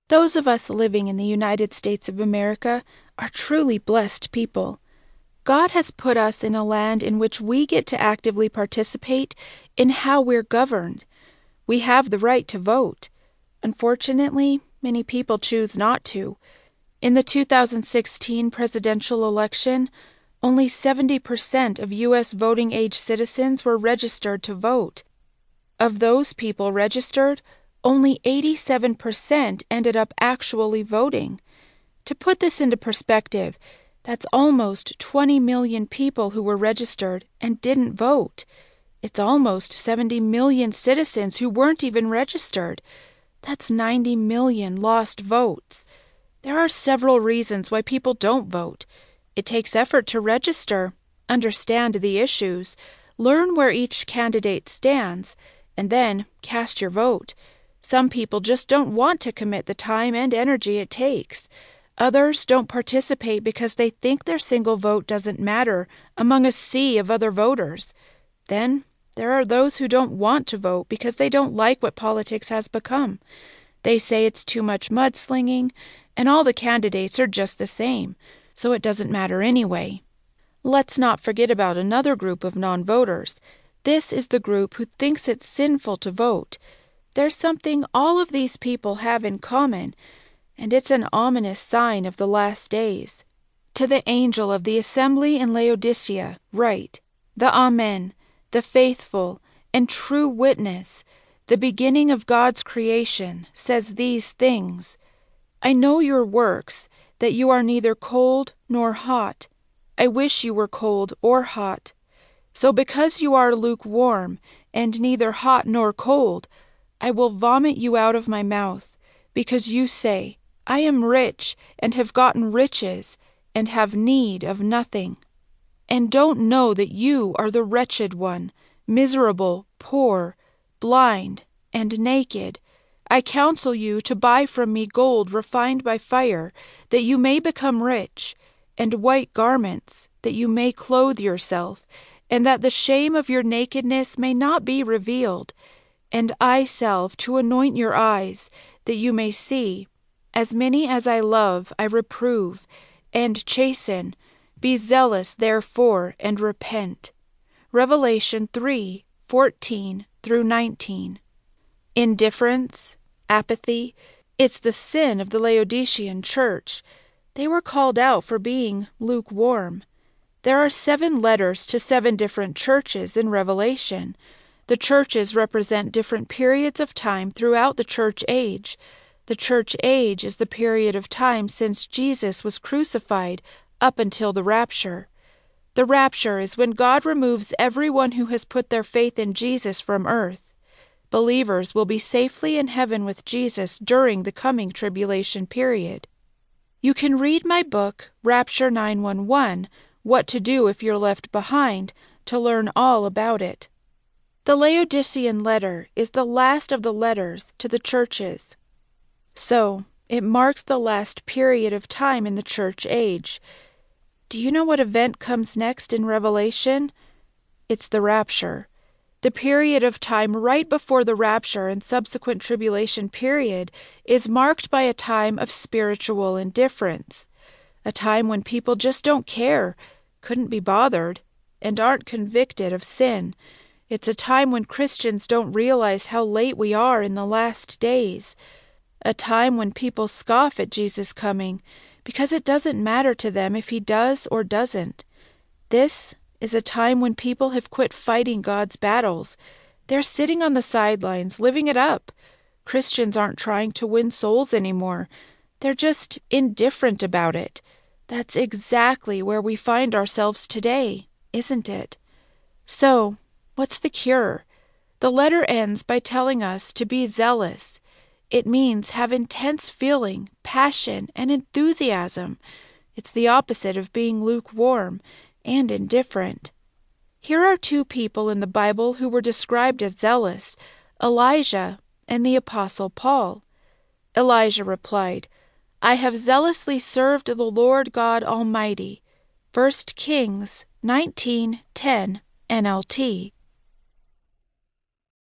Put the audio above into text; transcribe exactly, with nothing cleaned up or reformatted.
Those of us living in the United States of America are truly blessed people. God has put us in a land in which we get to actively participate in how we're governed. We have the right to vote. Unfortunately, many people choose not to. In the two thousand sixteen presidential election, only seventy percent of U S voting-age citizens were registered to vote. Of those people registered, only eighty-seven percent ended up actually voting. To put this into perspective, that's almost twenty million people who were registered and didn't vote. It's almost seventy million citizens who weren't even registered. That's ninety million lost votes. There are several reasons why people don't vote. It takes effort to register, understand the issues, learn where each candidate stands, and then cast your vote. Some people just don't want to commit the time and energy it takes. Others don't participate because they think their single vote doesn't matter among a sea of other voters. Then there are those who don't want to vote because they don't like what politics has become. They say it's too much mudslinging, and all the candidates are just the same, so it doesn't matter anyway. Let's not forget about another group of non-voters. This is the group who thinks it's sinful to vote. There's something all of these people have in common, and it's an ominous sign of the last days. To the angel of the assembly in Laodicea, write, the Amen, the faithful and true witness, the beginning of God's creation, says these things. I know your works, that you are neither cold nor hot. I wish you were cold or hot. So because you are lukewarm, and neither hot nor cold, I will vomit you out of my mouth, because you say, I am rich, and have gotten riches, and have need of nothing, and don't know that you are the wretched one, miserable, poor, blind, and naked. I counsel you to buy from me gold refined by fire, that you may become rich, and white garments, that you may clothe yourself, and that the shame of your nakedness may not be revealed, and eye salve to anoint your eyes, that you may see. As many as I love I reprove, and chasten. Be zealous therefore, and repent. Revelation three fourteen through nineteen. Indifference, apathy, it's the sin of the Laodicean church. They were called out for being lukewarm. There are seven letters to seven different churches in Revelation. The churches represent different periods of time throughout the church age. The church age is the period of time since Jesus was crucified up until the rapture. The rapture is when God removes everyone who has put their faith in Jesus from earth. Believers will be safely in heaven with Jesus during the coming tribulation period. You can read my book, Rapture nine one one, What to Do If You're Left Behind, to learn all about it. The Laodicean letter is the last of the letters to the churches. So, it marks the last period of time in the church age. Do you know what event comes next in Revelation? It's the rapture. The period of time right before the rapture and subsequent tribulation period is marked by a time of spiritual indifference, a time when people just don't care, couldn't be bothered, and aren't convicted of sin. It's a time when Christians don't realize how late we are in the last days. A time when people scoff at Jesus' coming because it doesn't matter to them if he does or doesn't. This is a time when people have quit fighting God's battles. They're sitting on the sidelines, living it up. Christians aren't trying to win souls anymore. They're just indifferent about it. That's exactly where we find ourselves today, isn't it? So, what's the cure? The letter ends by telling us to be zealous. It means have intense feeling, passion, and enthusiasm. It's the opposite of being lukewarm and indifferent. Here are two people in the Bible who were described as zealous, Elijah and the Apostle Paul. Elijah replied, I have zealously served the Lord God Almighty. First Kings nineteen ten N L T.